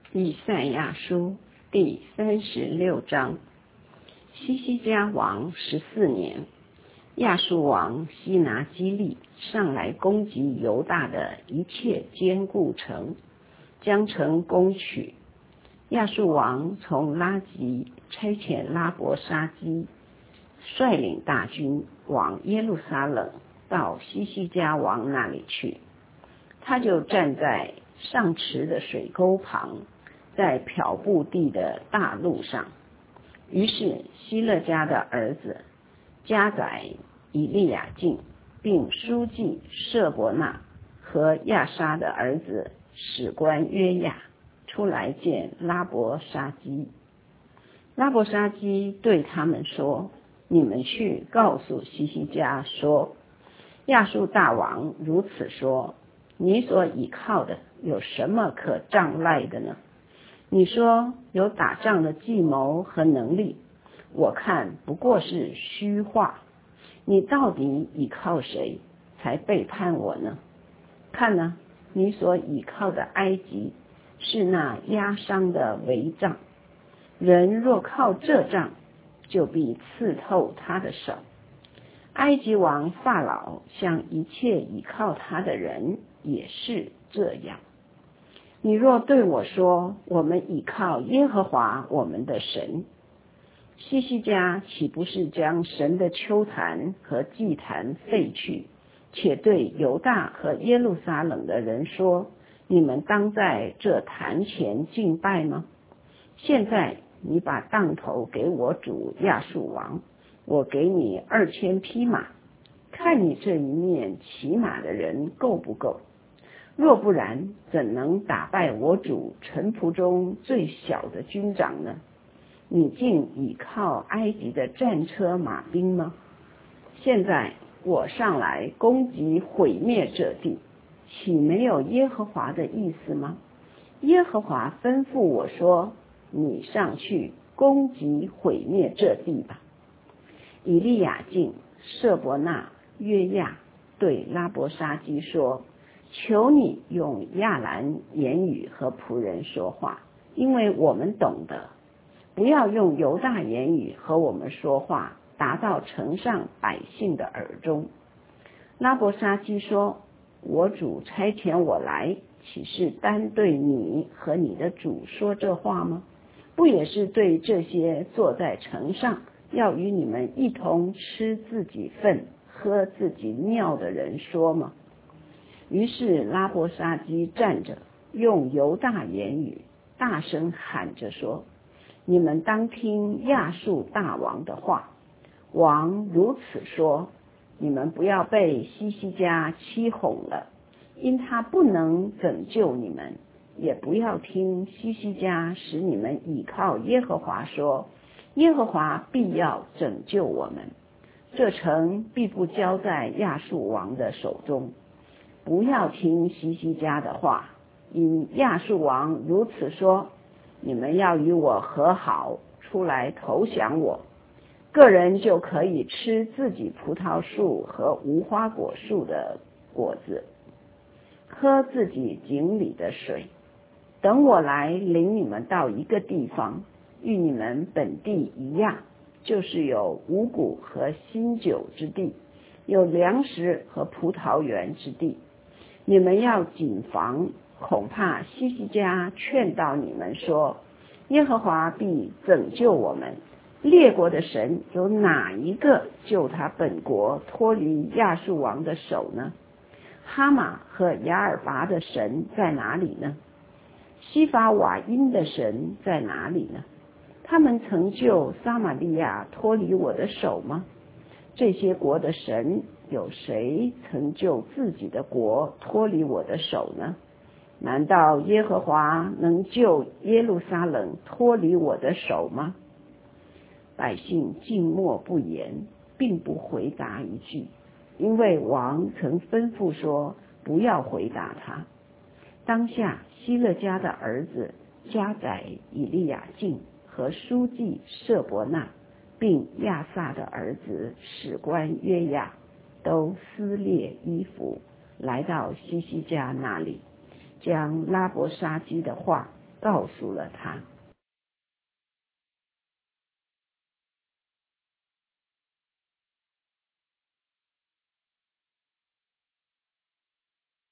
以赛亚书第36章。西西家王14年，亚述王西拿基立上来攻击犹大的一切坚固城，将城攻取。亚述王从拉吉差遣拉伯沙基率领大军往耶路撒冷到西西家王那里去，他就站在上池的水沟旁，在漂布地的大路上。于是希勒家的儿子家宰以利亚敬，并书记舍伯那和亚沙的儿子史官约亚出来见拉伯沙基。拉伯沙基对他们说：你们去告诉西西家说，亚述大王如此说，你所倚靠的有什么可仗赖的呢？你说有打仗的计谋和能力，我看不过是虚话。你到底倚靠谁才背叛我呢？看哪，你所倚靠的埃及是那压伤的帷帐，人若靠这杖，就必刺透他的手。埃及王法老向一切倚靠他的人也是这样。你若对我说，我们倚靠耶和华我们的神，西西家岂不是将神的丘坛和祭坛废去，且对犹大和耶路撒冷的人说，你们当在这坛前敬拜吗？现在你把当头给我主亚述王，我给你2000匹马，看你这一面骑马的人够不够？若不然，怎能打败我主臣仆中最小的军长呢？你竟倚靠埃及的战车马兵吗？现在我上来攻击毁灭这地，岂没有耶和华的意思吗？耶和华吩咐我说，你上去攻击毁灭这地吧。以利亚敬、舍伯那、约亚对拉伯沙基说，求你用亚兰言语和仆人说话，因为我们懂得，不要用犹大言语和我们说话，达到城上百姓的耳中。拉伯沙基说，我主差遣我来，岂是单对你和你的主说这话吗？不也是对这些坐在城上，要与你们一同吃自己粪、喝自己尿的人说吗？于是拉伯沙基站着，用犹大言语大声喊着说，你们当听亚述大王的话。王如此说，你们不要被西西家欺哄了，因他不能拯救你们，也不要听西西家使你们倚靠耶和华说，耶和华必要拯救我们，这城必不交在亚述王的手中。不要听西西家的话，因亚述王如此说，你们要与我和好，出来投降我，个人就可以吃自己葡萄树和无花果树的果子，喝自己井里的水。等我来领你们到一个地方，与你们本地一样，就是有五谷和新酒之地，有粮食和葡萄园之地。你们要谨防，恐怕西西家劝导你们说，耶和华必拯救我们。列国的神有哪一个救他本国脱离亚述王的手呢？哈马和亚尔拔的神在哪里呢？西法瓦因的神在哪里呢？他们曾救撒玛利亚脱离我的手吗？这些国的神有谁曾救自己的国脱离我的手呢？难道耶和华能救耶路撒冷脱离我的手吗？百姓静默不言，并不回答一句，因为王曾吩咐说，不要回答他。当下希勒家的儿子家宰以利亚敬和书记舍伯那，并亚萨的儿子史官约亚，都撕裂衣服，来到西西家那里，将拉伯沙基的话告诉了他。